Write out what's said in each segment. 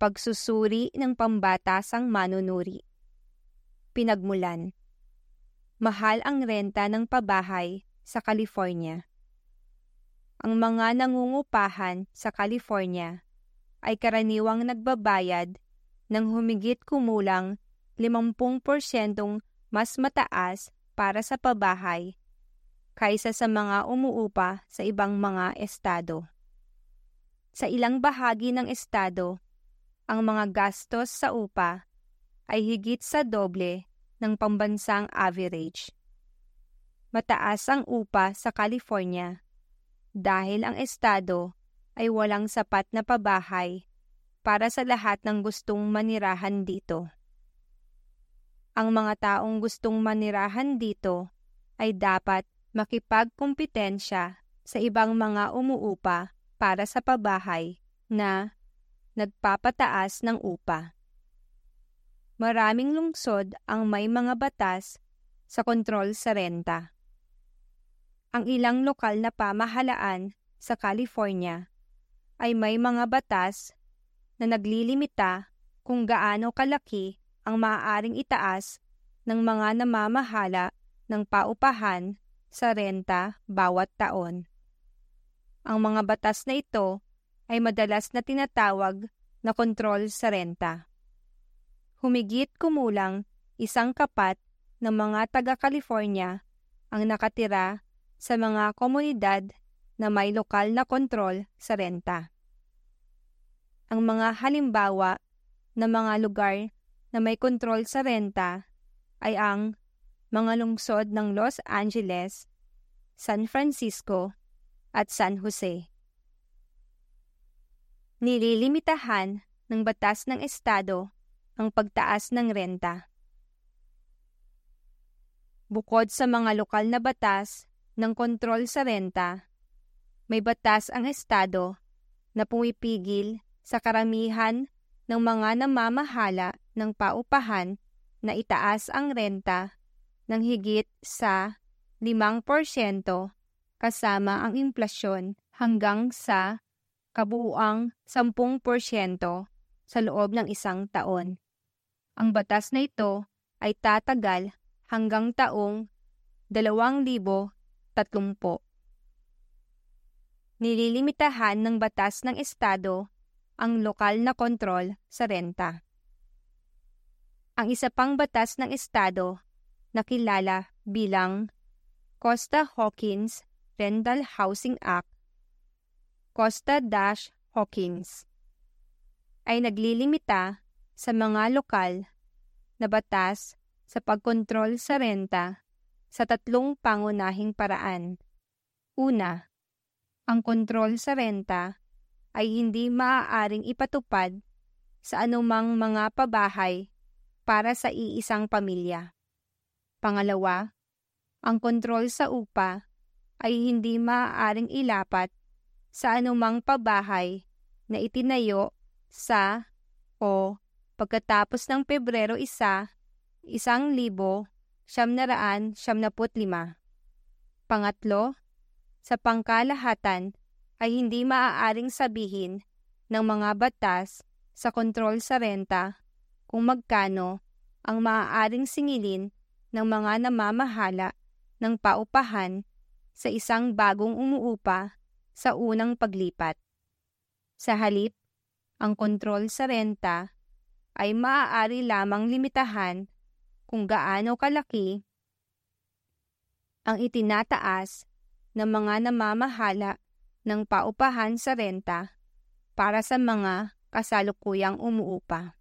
pagsusuri ng pambatasang manunuri. Pinagmulan. Mahal ang renta ng pabahay sa California. Ang mga nangungupahan sa California ay karaniwang nagbabayad ng humigit kumulang 50% mas mataas para sa pabahay kaysa sa mga umuupa sa ibang mga estado. Sa ilang bahagi ng estado, ang mga gastos sa upa ay higit sa doble ng pambansang average. Mataas ang upa sa California dahil ang estado ay walang sapat na pabahay para sa lahat ng gustong manirahan dito. Ang mga taong gustong manirahan dito ay dapat makipagkumpetensya sa ibang mga umuupa para sa pabahay na nagpapataas ng upa. Maraming lungsod ang may mga batas sa kontrol sa renta. Ang ilang lokal na pamahalaan sa California ay may mga batas na naglilimita kung gaano kalaki ang maaaring itaas ng mga namamahala ng paupahan sa renta bawat taon. Ang mga batas na ito ay madalas na tinatawag na kontrol sa renta. Humigit kumulang 1 kapat ng mga taga-California ang nakatira sa mga komunidad na may lokal na kontrol sa renta. Ang mga halimbawa ng mga lugar na may kontrol sa renta ay ang mga lungsod ng Los Angeles, San Francisco, at San Jose. Nililimitahan ng batas ng estado ang pagtaas ng renta. Bukod sa mga lokal na batas ng kontrol sa renta, may batas ang estado na pumipigil sa karamihan ng mga namamahala ng paupahan na itaas ang renta ng higit sa 5% kasama ang inflasyon hanggang sa kabuuang 10% sa loob ng 1 taon. Ang batas na ito ay tatagal hanggang taong 2030. Nililimitahan ng batas ng estado ang lokal na kontrol sa renta. Ang isa pang batas ng estado na kilala bilang Costa-Hawkins Rental Housing Act, Costa-Hawkins, ay naglilimita sa mga lokal na batas sa pagkontrol sa renta sa 3 pangunahing paraan. Una, ang kontrol sa renta ay hindi maaaring ipatupad sa anumang mga pabahay para sa iisang pamilya. Pangalawa, ang kontrol sa upa ay hindi maaaring ilapat sa anumang pabahay na itinayo sa o pagkatapos ng Pebrero 1, 1975. Pangatlo, sa pangkalahatan ay hindi maaaring sabihin ng mga batas sa kontrol sa renta kung magkano ang maaaring singilin ng mga namamahala ng paupahan sa isang bagong umuupa sa unang paglipat. Sa halip, ang kontrol sa renta ay maaari lamang limitahan kung gaano kalaki ang itinataas ng mga namamahala ng paupahan sa renta para sa mga kasalukuyang umuupa.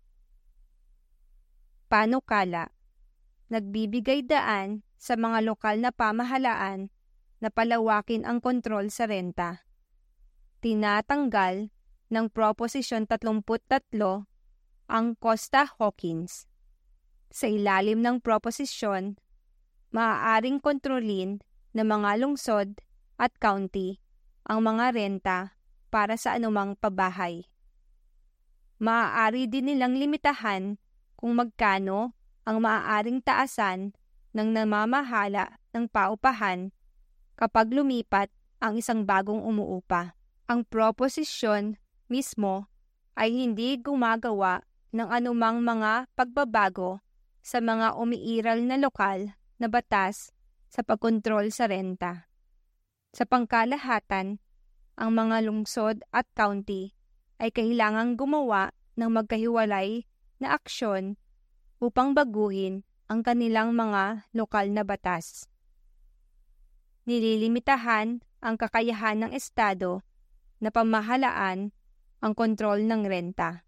Panukala, nagbibigay daan sa mga lokal na pamahalaan na palawakin ang kontrol sa renta. Tinatanggal ng Proposisyon 33 ang Costa-Hawkins. Sa ilalim ng proposisyon, maaaring kontrolin ng mga lungsod at county ang mga renta para sa anumang pabahay. Maaari din nilang limitahan kung magkano ang maaaring taasan ng namamahala ng paupahan kapag lumipat ang isang bagong umuupa. Ang proposisyon mismo ay hindi gumagawa ng anumang mga pagbabago sa mga umiiral na lokal na batas sa pagkontrol sa renta. Sa pangkalahatan, ang mga lungsod at county ay kailangang gumawa ng magkahiwalay na aksyon upang baguhin ang kanilang mga lokal na batas. Nililimitahan ang kakayahan ng estado na pamahalaan ang kontrol ng renta.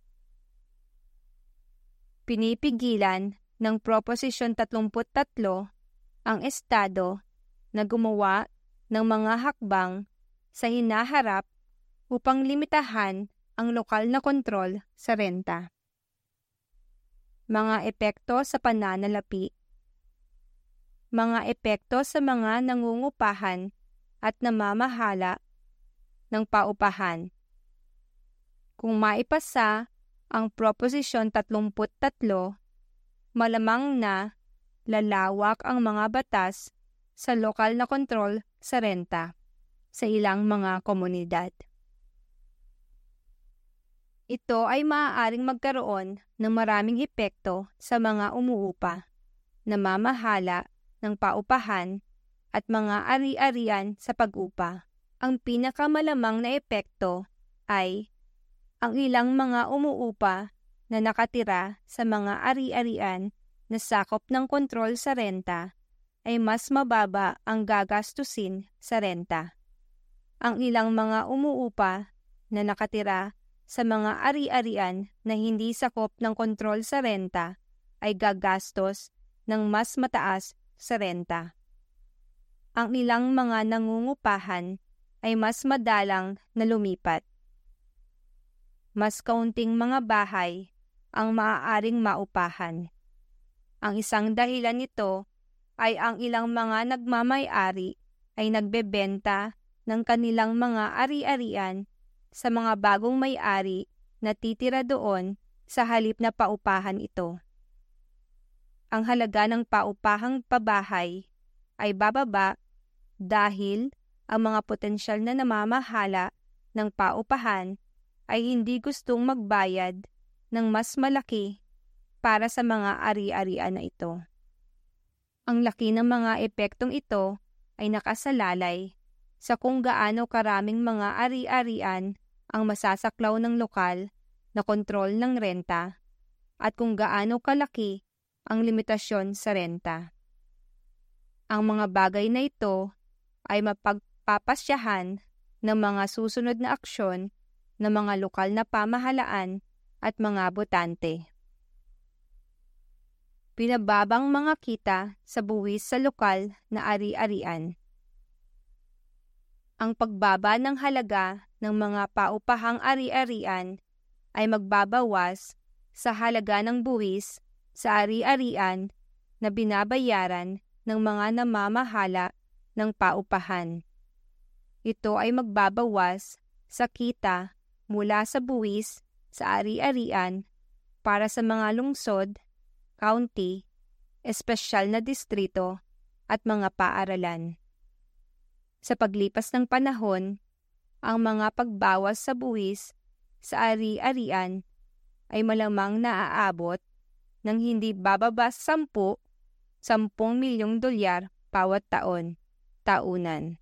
Pinipigilan ng Proposition 33 ang estado na gumawa ng mga hakbang sa hinaharap upang limitahan ang lokal na kontrol sa renta. Mga epekto sa pananalapi. Mga epekto sa mga nangungupahan at namamahala ng paupahan. Kung maipasa ang Proposition 33, malamang na lalawak ang mga batas sa lokal na kontrol sa renta sa ilang mga komunidad. Ito ay maaaring magkaroon ng maraming epekto sa mga umuupa, namamahala ng paupahan at mga ari-arian sa pag-upa. Ang pinakamalamang na epekto ay ang ilang mga umuupa na nakatira sa mga ari-arian na sakop ng kontrol sa renta ay mas mababa ang gagastusin sa renta. Ang ilang mga umuupa na nakatira sa mga ari-arian na hindi sakop ng kontrol sa renta ay gagastos ng mas mataas sa renta. Ang ilang mga nangungupahan ay mas madalang na lumipat. Mas kaunting mga bahay ang maaaring maupahan. Ang isang dahilan nito ay ang ilang mga nagmamay-ari ay nagbebenta ng kanilang mga ari-arian sa mga bagong may-ari na titira doon sa halip na paupahan ito. Ang halaga ng paupahang pabahay ay bababa dahil ang mga potensyal na namamahala ng paupahan ay hindi gustong magbayad ng mas malaki para sa mga ari-arian na ito. Ang laki ng mga epektong ito ay nakasalalay sa kung gaano karaming mga ari-arian ang masasaklaw ng lokal na kontrol ng renta at kung gaano kalaki ang limitasyon sa renta. Ang mga bagay na ito ay mapagpapasyahan ng mga susunod na aksyon ng mga lokal na pamahalaan at mga botante. Pinababang mga kita sa buwis sa lokal na ari-arian. Ang pagbaba ng halaga ng mga paupahang ari-arian ay magbabawas sa halaga ng buwis sa ari-arian na binabayaran ng mga namamahala ng paupahan. Ito ay magbabawas sa kita mula sa buwis sa ari-arian para sa mga lungsod, county, espesyal na distrito at mga paaralan. Sa paglipas ng panahon, ang mga pagbawas sa buwis sa ari-arian ay malamang naaabot ng hindi bababa 10 milyong dolyar bawat taunan.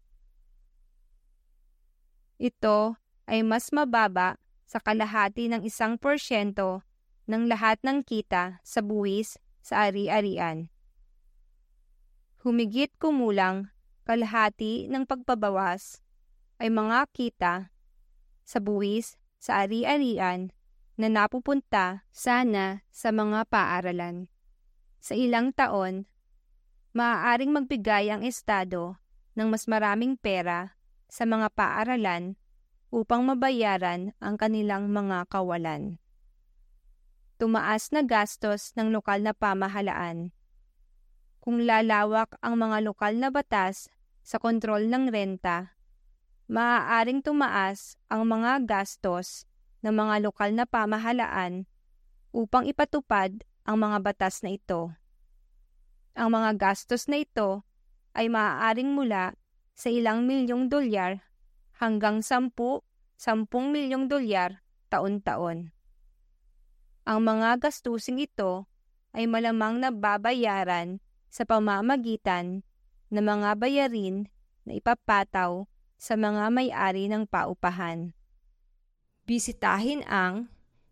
Ito ay mas mababa sa kalahati ng 1% ng lahat ng kita sa buwis sa ari-arian. Humigit kumulang kalahati ng pagbabawas ay mga kita sa buwis sa ari-arian na napupunta sana sa mga paaralan. Sa ilang taon, maaaring magbigay ang estado ng mas maraming pera sa mga paaralan upang mabayaran ang kanilang mga kawalan. Tumaas na gastos ng lokal na pamahalaan. Kung lalawak ang mga lokal na batas sa kontrol ng renta, maaaring tumaas ang mga gastos ng mga lokal na pamahalaan upang ipatupad ang mga batas na ito. Ang mga gastos na ito ay maaaring mula sa ilang milyong dolyar hanggang 10 milyong dolyar taon-taon. Ang mga gastusing ito ay malamang na babayaran sa pamamagitan ng mga bayarin na ipapataw sa mga may-ari ng paupahan. Bisitahin ang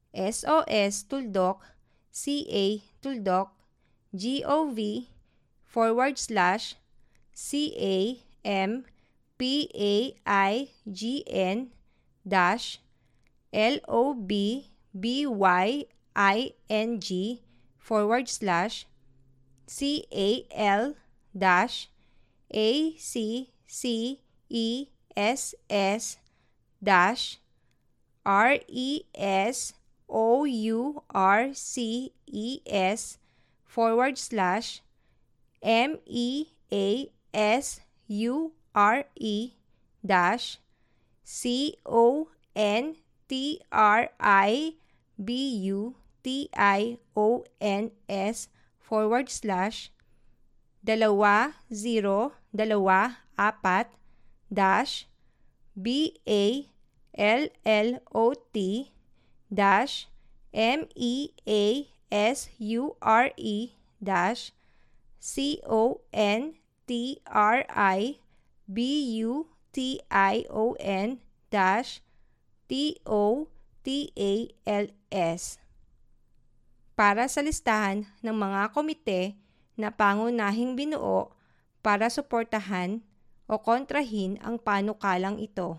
MEASURE-TOTALS para sa listahan ng mga komite na pangunahing binuo para suportahan o kontrahin ang panukalang ito.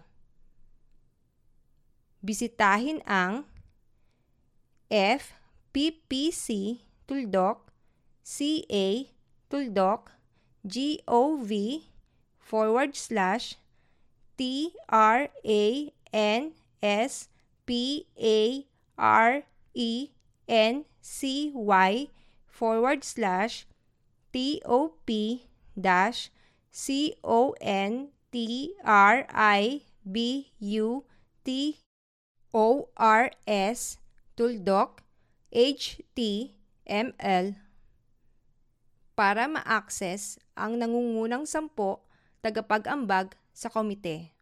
Bisitahin ang fppc-tuldok-HTML para ma-access ang nangungunang 10 tagapag-ambag sa komite.